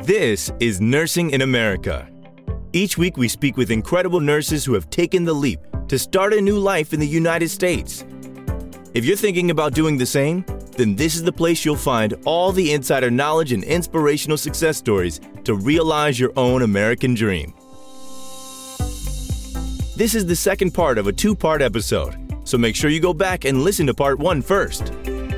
This is Nursing in America. Each week we speak with incredible nurses who have taken the leap to start a new life in the United States. If you're thinking about doing the same, then this is the place you'll find all the insider knowledge and inspirational success stories to realize your own American dream. This is the second part of a two-part episode, so make sure you go back and listen to part 1 first.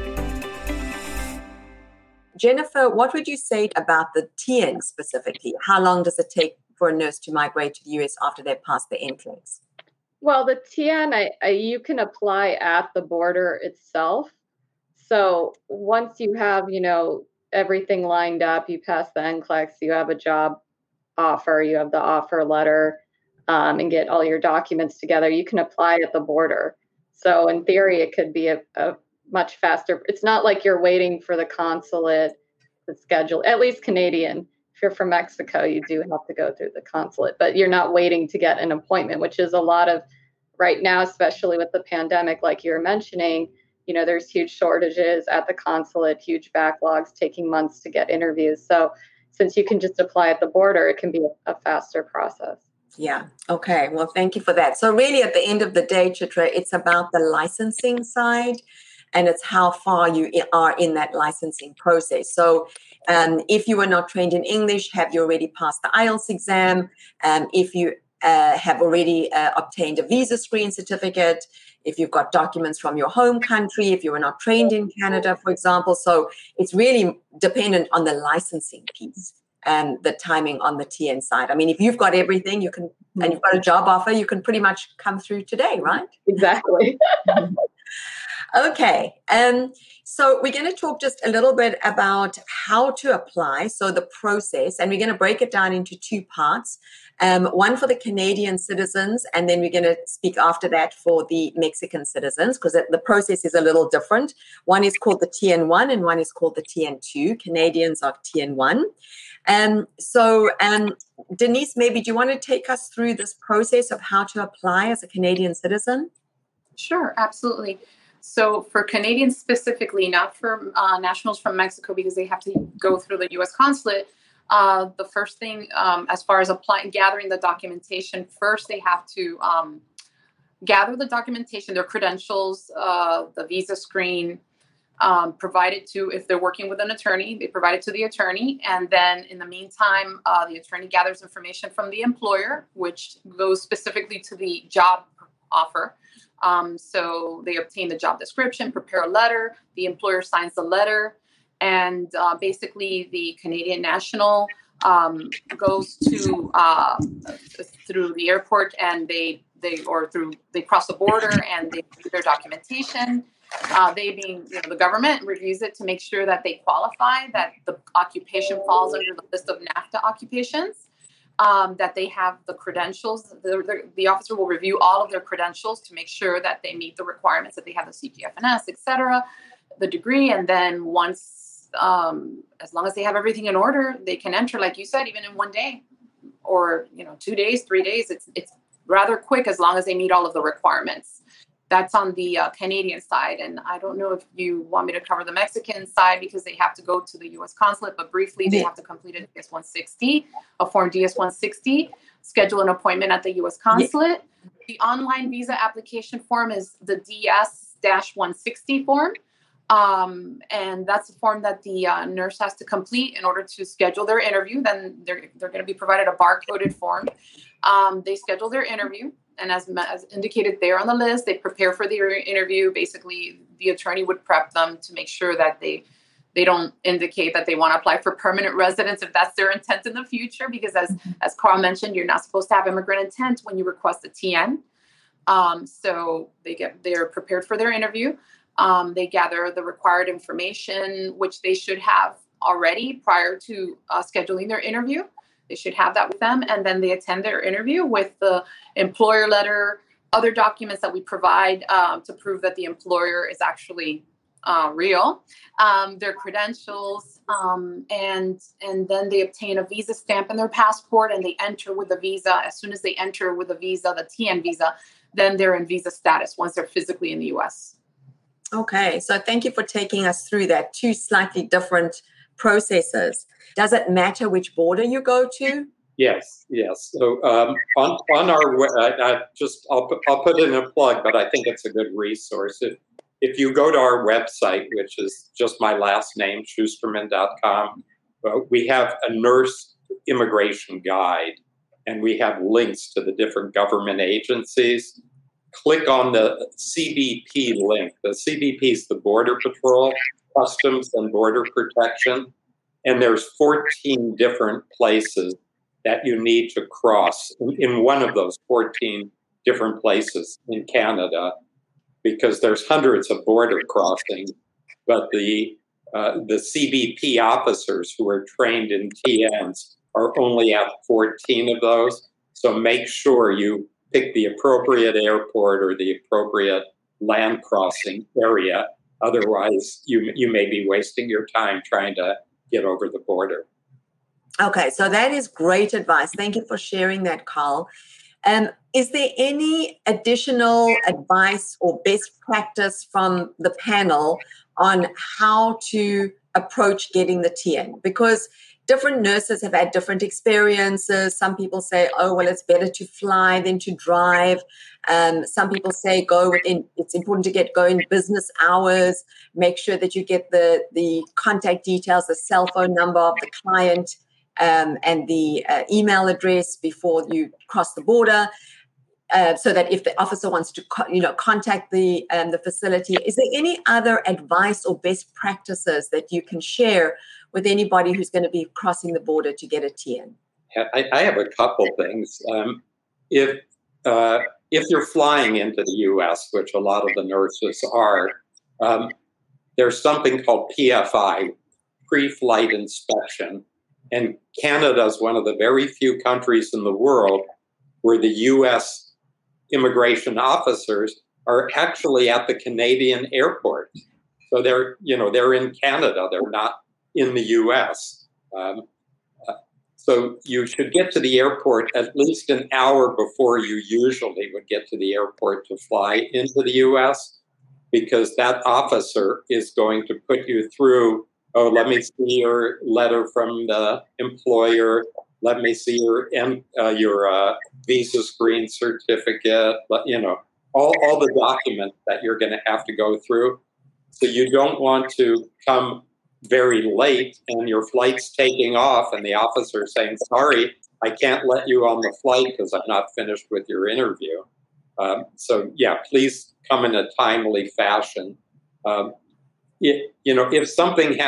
Jennifer, what would you say about the TN specifically? How long does it take for a nurse to migrate to the US after they've passed the NCLEX? Well, the TN, you can apply at the border itself. So once you have, everything lined up, you pass the NCLEX, you have a job offer, you have the offer letter, and get all your documents together, you can apply at the border. So in theory, it could be a much faster. It's not like you're waiting for the consulate to schedule, at least Canadian. If you're from Mexico, you do have to go through the consulate, but you're not waiting to get an appointment, which is a lot of right now, especially with the pandemic, like you're mentioning, there's huge shortages at the consulate, huge backlogs taking months to get interviews. So since you can just apply at the border, it can be a faster process. Yeah. Okay. Well, thank you for that. So really at the end of the day, Chitra, it's about the licensing side. And it's how far you are in that licensing process. So if you were not trained in English, have you already passed the IELTS exam? If you have already obtained a visa screen certificate, if you've got documents from your home country, if you were not trained in Canada, for example. So it's really dependent on the licensing piece and the timing on the TN side. I mean, if you've got everything, you can, and you've got a job offer, you can pretty much come through today, right? Exactly. Okay, so we're going to talk just a little bit about how to apply, so the process, and we're going to break it down into 2 parts, one for the Canadian citizens, and then we're going to speak after that for the Mexican citizens, because the process is a little different. One is called the TN1 and one is called the TN2. Canadians are TN1. So Denise, maybe do you want to take us through this process of how to apply as a Canadian citizen? Sure, absolutely. So for Canadians specifically, not for nationals from Mexico, because they have to go through the U.S. consulate, the first thing as far as gathering the documentation, first they have to gather the documentation, their credentials, the visa screen, provide it to, if they're working with an attorney, they provide it to the attorney. And then in the meantime, the attorney gathers information from the employer, which goes specifically to the job offer. So they obtain the job description, prepare a letter, the employer signs the letter, and basically the Canadian national goes to through the airport, and they cross the border and they do their documentation. They being the government reviews it to make sure that they qualify, that the occupation falls under the list of NAFTA occupations. That they have the credentials. The officer will review all of their credentials to make sure that they meet the requirements, that they have the CGFNS, et cetera, the degree. And then once, as long as they have everything in order, they can enter, like you said, even in 1 day or, 2 days, 3 days. It's rather quick as long as they meet all of the requirements. That's on the Canadian side. And I don't know if you want me to cover the Mexican side because they have to go to the U.S. consulate, but briefly, they have to complete a DS-160, a form DS-160, schedule an appointment at the U.S. consulate. Yeah. The online visa application form is the DS-160 form. And that's a form that the nurse has to complete in order to schedule their interview. Then they're going to be provided a barcoded form. They schedule their interview. And as indicated there on the list, they prepare for their interview. Basically, the attorney would prep them to make sure that they don't indicate that they want to apply for permanent residence if that's their intent in the future. Because as Carl mentioned, you're not supposed to have immigrant intent when you request a TN. So they're prepared for their interview. They gather the required information, which they should have already prior to scheduling their interview. They should have that with them. And then they attend their interview with the employer letter, other documents that we provide to prove that the employer is actually real, their credentials, and then they obtain a visa stamp in their passport and they enter with the visa. As soon as they enter with the visa, the TN visa, then they're in visa status once they're physically in the U.S. Okay, so thank you for taking us through that. 2 slightly different processes, does it matter which border you go to? Yes. So on our I'll put in a plug, but I think it's a good resource. If you go to our website, which is just my last name, schusterman.com, we have a nurse immigration guide, and we have links to the different government agencies. Click on the CBP link. The CBP is the Border Patrol, Customs and Border Protection, and there's 14 different places that you need to cross in one of those 14 different places in Canada, because there's hundreds of border crossings, but the CBP officers who are trained in TNs are only at 14 of those. So make sure you pick the appropriate airport or the appropriate land crossing area. Otherwise, you may be wasting your time trying to get over the border. Okay, so that is great advice. Thank you for sharing that, Carl. Is there any additional advice or best practice from the panel on how to approach getting the TN? Because different nurses have had different experiences. Some people say, oh, well, it's better to fly than to drive. Some people say it's important to go in business hours, make sure that you get the contact details, the cell phone number of the client, and the email address before you cross the border, so that if the officer wants to contact the facility. Is there any other advice or best practices that you can share with anybody who's going to be crossing the border to get a TN? I have a couple things. If you're flying into the U.S., which a lot of the nurses are, there's something called PFI, pre-flight inspection. And Canada is one of the very few countries in the world where the U.S. immigration officers are actually at the Canadian airport. So they're in Canada. They're not in the U.S. So you should get to the airport at least an hour before you usually would get to the airport to fly into the U.S., because that officer is going to put you through, oh, let me see your letter from the employer. Let me see your visa screen certificate. All the documents that you're going to have to go through. So you don't want to come very late and your flight's taking off and the officer saying, sorry, I can't let you on the flight because I'm not finished with your interview. Please come in a timely fashion. If something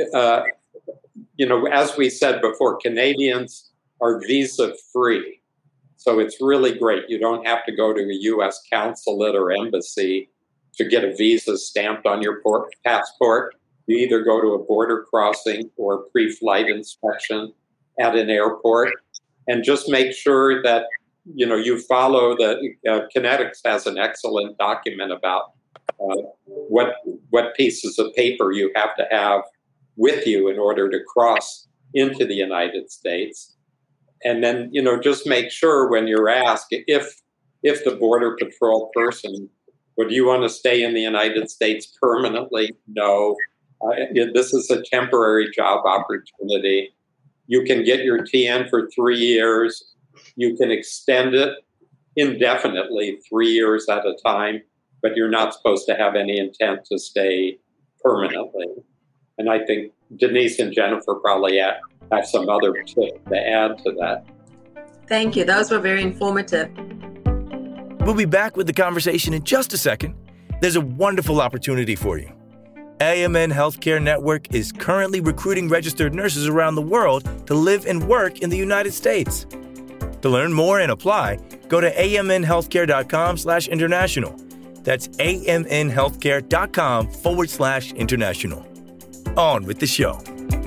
as we said before, Canadians are visa free. So it's really great. You don't have to go to a U.S. consulate or embassy to get a visa stamped on your passport. You either go to a border crossing or pre-flight inspection at an airport, and just make sure that you follow Kinetics has an excellent document about what pieces of paper you have to have with you in order to cross into the United States. And then, just make sure when you're asked if the Border Patrol person, would you want to stay in the United States permanently? No. This is a temporary job opportunity. You can get your TN for 3 years. You can extend it indefinitely, 3 years at a time, but you're not supposed to have any intent to stay permanently. And I think Denise and Jennifer probably have some other tips to add to that. Thank you. Those were very informative. We'll be back with the conversation in just a second. There's a wonderful opportunity for you. AMN Healthcare Network is currently recruiting registered nurses around the world to live and work in the United States. To learn more and apply, go to amnhealthcare.com/international. That's amnhealthcare.com/international. On with the show.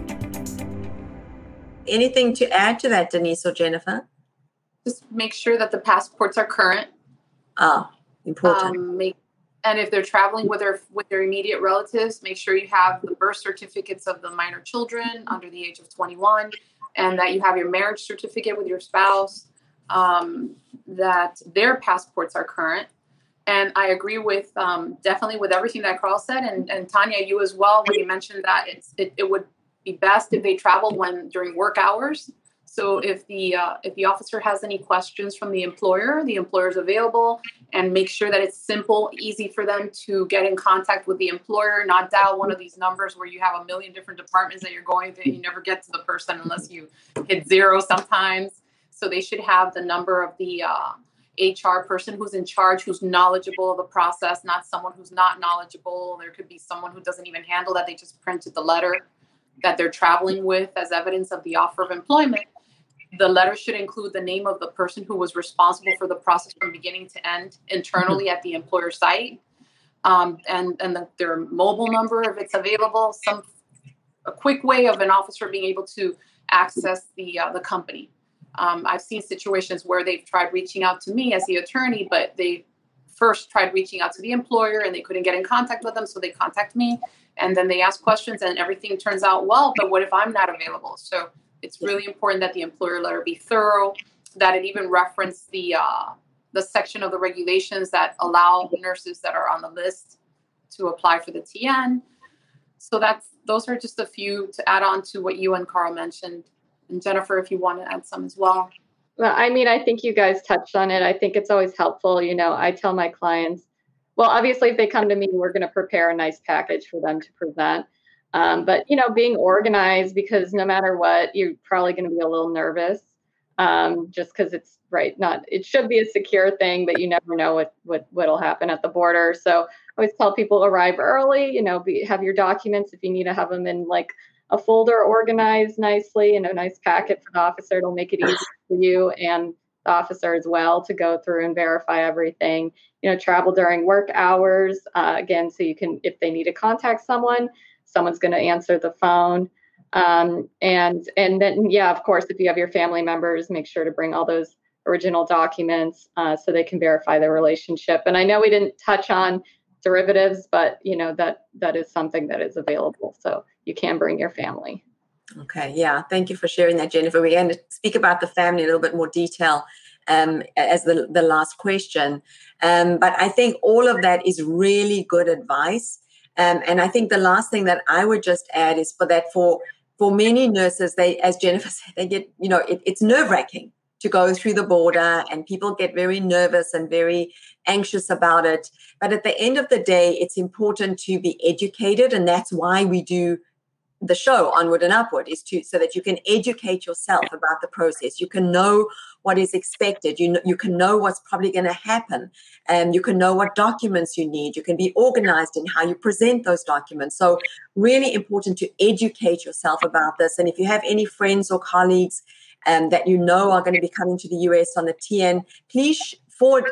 Anything to add to that, Denise or Jennifer? Just make sure that the passports are current. Important. And if they're traveling with their immediate relatives, make sure you have the birth certificates of the minor children under the age of 21, and that you have your marriage certificate with your spouse, that their passports are current. And I agree with definitely with everything that Carl said, and Tanya, you as well, when you mentioned that it would be best if they travel during work hours. So if the officer has any questions from the employer is available, and make sure that it's simple, easy for them to get in contact with the employer, not dial one of these numbers where you have a million different departments that you're going to, and you never get to the person unless you hit 0 sometimes. So they should have the number of the HR person who's in charge, who's knowledgeable of the process, not someone who's not knowledgeable. There could be someone who doesn't even handle that. They just printed the letter that they're traveling with as evidence of the offer of employment. The letter should include the name of the person who was responsible for the process from beginning to end internally at the employer site, and their mobile number if it's available. A quick way of an officer being able to access the company. I've seen situations where they've tried reaching out to me as the attorney, but they first tried reaching out to the employer and they couldn't get in contact with them, so they contact me, and then they ask questions and everything turns out well. But what if I'm not available? So it's really important that the employer letter be thorough, that it even reference the section of the regulations that allow nurses that are on the list to apply for the TN. So those are just a few to add on to what you and Carl mentioned. And Jennifer, if you want to add some as well. Well, I mean, I think you guys touched on it. I think it's always helpful. You know, I tell my clients, well, obviously, if they come to me, we're going to prepare a nice package for them to present. But, you know, being organized, because no matter what, you're probably going to be a little nervous just because it's it should be a secure thing, but you never know what'll happen at the border. So I always tell people arrive early, you know, have your documents if you need to have them in like a folder organized nicely and a nice packet for the officer. It'll make it easy for you and the officer as well to go through and verify everything. You know, travel during work hours, again, so you can, if they need to contact someone's going to answer the phone. And then, yeah, of course, if you have your family members, make sure to bring all those original documents so they can verify their relationship. And I know we didn't touch on derivatives, but, you know, that is something that is available. So you can bring your family. Okay. Yeah. Thank you for sharing that, Jennifer. We're going to speak about the family in a little bit more detail as the last question. But I think all of that is really good advice. And I think the last thing that I would just add is for many nurses, they, as Jennifer said, they get, you know, it's nerve-wracking to go through the border, and people get very nervous and very anxious about it. But at the end of the day, it's important to be educated, and that's why we do the show Onward and Upward, is so that you can educate yourself about the process. You can know what is expected. You can know what's probably going to happen, and you can know what documents you need. You can be organized in how you present those documents. So really important to educate yourself about this. And if you have any friends or colleagues that you know are going to be coming to the US on the TN, please forward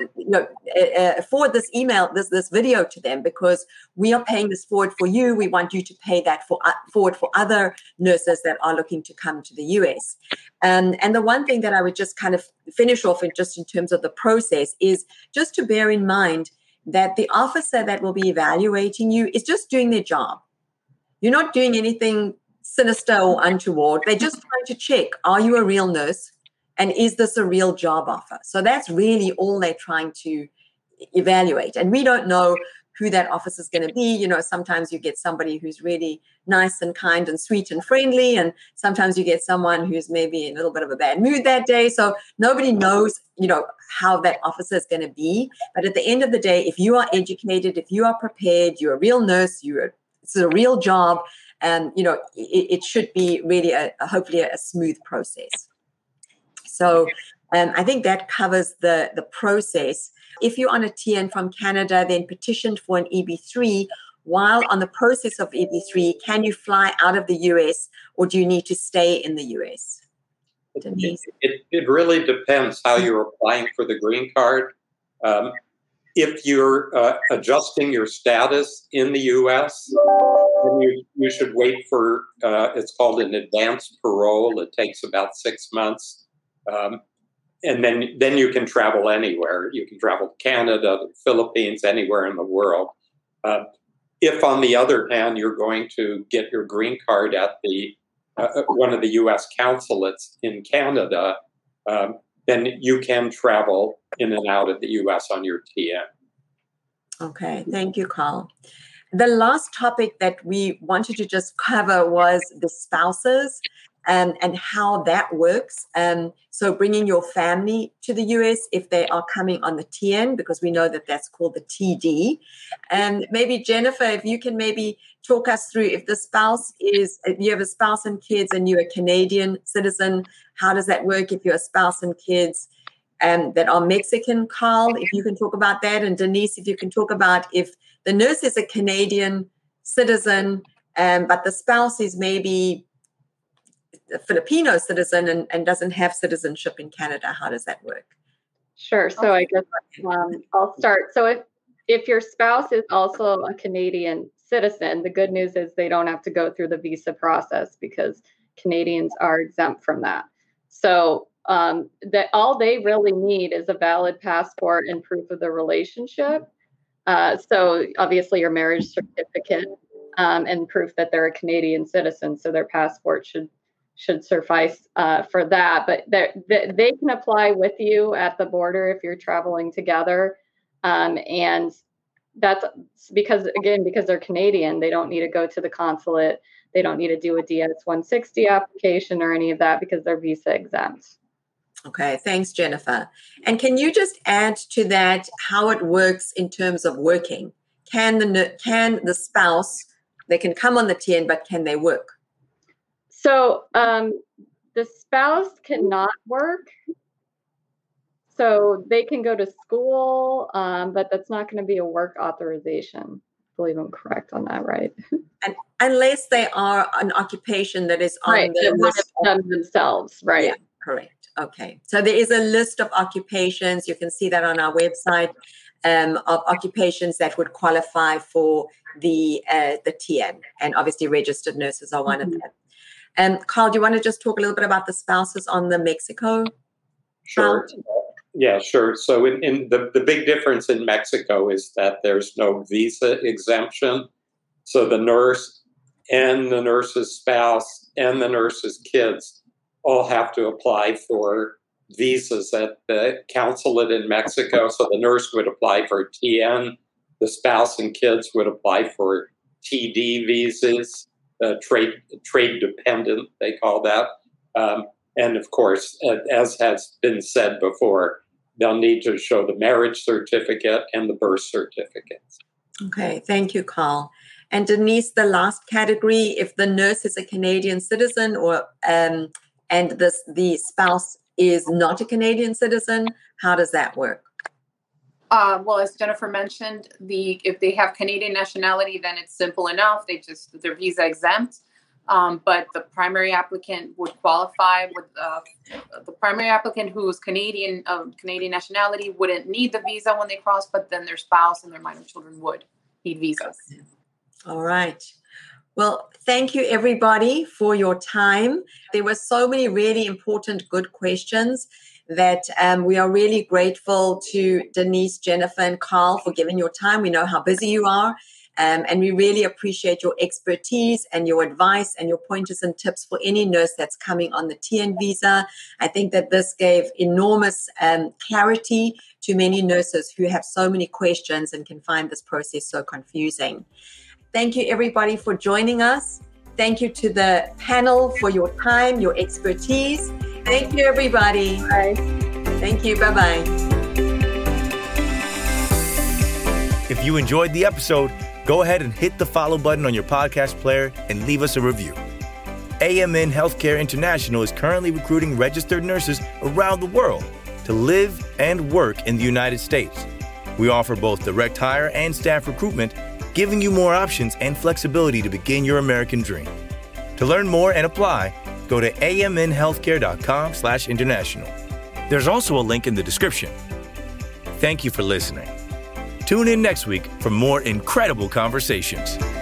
this email, this video to them, because we are paying this forward for you. We want you to pay that forward for other nurses that are looking to come to the US. And the one thing that I would just kind of finish off in terms of the process is just to bear in mind that the officer that will be evaluating you is just doing their job. You're not doing anything sinister or untoward. They're just trying to check, are you a real nurse? And is this a real job offer? So that's really all they're trying to evaluate. And we don't know who that officer is going to be. You know, sometimes you get somebody who's really nice and kind and sweet and friendly. And sometimes you get someone who's maybe in a little bit of a bad mood that day. So nobody knows, you know, how that officer is going to be. But at the end of the day, if you are educated, if you are prepared, you're a real nurse, it's a real job. And, you know, it should be really hopefully a smooth process. So I think that covers the process. If you're on a TN from Canada, then petitioned for an EB3, while on the process of EB3, can you fly out of the US, or do you need to stay in the US? It really depends how you're applying for the green card. If you're adjusting your status in the US, then you should wait for, it's called an advanced parole. It takes about 6 months. And then you can travel anywhere. You can travel to Canada, the Philippines, anywhere in the world. If, on the other hand, you're going to get your green card at one of the U.S. consulates in Canada, then you can travel in and out of the U.S. on your TN. Okay, thank you, Carl. The last topic that we wanted to just cover was the spouses and how that works. So bringing your family to the US if they are coming on the TN, because we know that that's called the TD. And maybe Jennifer, if you can maybe talk us through, if you have a spouse and kids and you're a Canadian citizen, how does that work if you're a spouse and kids that are Mexican? Carl, if you can talk about that. And Denise, if you can talk about if the nurse is a Canadian citizen, but the spouse is maybe a Filipino citizen and doesn't have citizenship in Canada. How does that work? Sure. So I guess I'll start. So if your spouse is also a Canadian citizen, the good news is they don't have to go through the visa process because Canadians are exempt from that. So that all they really need is a valid passport and proof of the relationship. So obviously your marriage certificate and proof that they're a Canadian citizen. So their passport should suffice for that. But they can apply with you at the border if you're traveling together. And that's because they're Canadian, they don't need to go to the consulate. They don't need to do a DS-160 application or any of that because they're visa exempt. Okay, thanks, Jennifer. And can you just add to that how it works in terms of working? Can the spouse, they can come on the TN, but can they work? So the spouse cannot work. So they can go to school, but that's not going to be a work authorization. I believe I'm correct on that, right? And unless they are an occupation that is on the list themselves, right? Yeah, correct. Okay. So there is a list of occupations. You can see that on our website of occupations that would qualify for the TN. And obviously registered nurses are one of them. Carl, do you want to just talk a little bit about the spouses on the Mexico? Sure. Yeah, sure. So in the big difference in Mexico is that there's no visa exemption. So the nurse and the nurse's spouse and the nurse's kids all have to apply for visas at the consulate in Mexico. So the nurse would apply for TN. The spouse and kids would apply for TD visas. Trade dependent, they call that. And of course, as has been said before, they'll need to show the marriage certificate and the birth certificates. Okay, thank you, Carl. And Denise, the last category, if the nurse is a Canadian citizen or and the spouse is not a Canadian citizen, how does that work? Well, as Jennifer mentioned, if they have Canadian nationality, then it's simple enough. They're visa exempt. But the primary applicant would qualify with the primary applicant who is Canadian nationality wouldn't need the visa when they cross, but then their spouse and their minor children would need visas. All right. Well, thank you, everybody, for your time. There were so many really important, good questions that we are really grateful to Denise, Jennifer, and Carl for giving your time. We know how busy you are, and we really appreciate your expertise and your advice and your pointers and tips for any nurse that's coming on the TN visa. I think that this gave enormous clarity to many nurses who have so many questions and can find this process so confusing. Thank you, everybody, for joining us. Thank you to the panel for your time, your expertise. Thank you, everybody. Bye. Thank you. Bye-bye. If you enjoyed the episode, go ahead and hit the follow button on your podcast player and leave us a review. AMN Healthcare International is currently recruiting registered nurses around the world to live and work in the United States. We offer both direct hire and staff recruitment, giving you more options and flexibility to begin your American dream. To learn more and apply, go to amnhealthcare.com/international. There's also a link in the description. Thank you for listening. Tune in next week for more incredible conversations.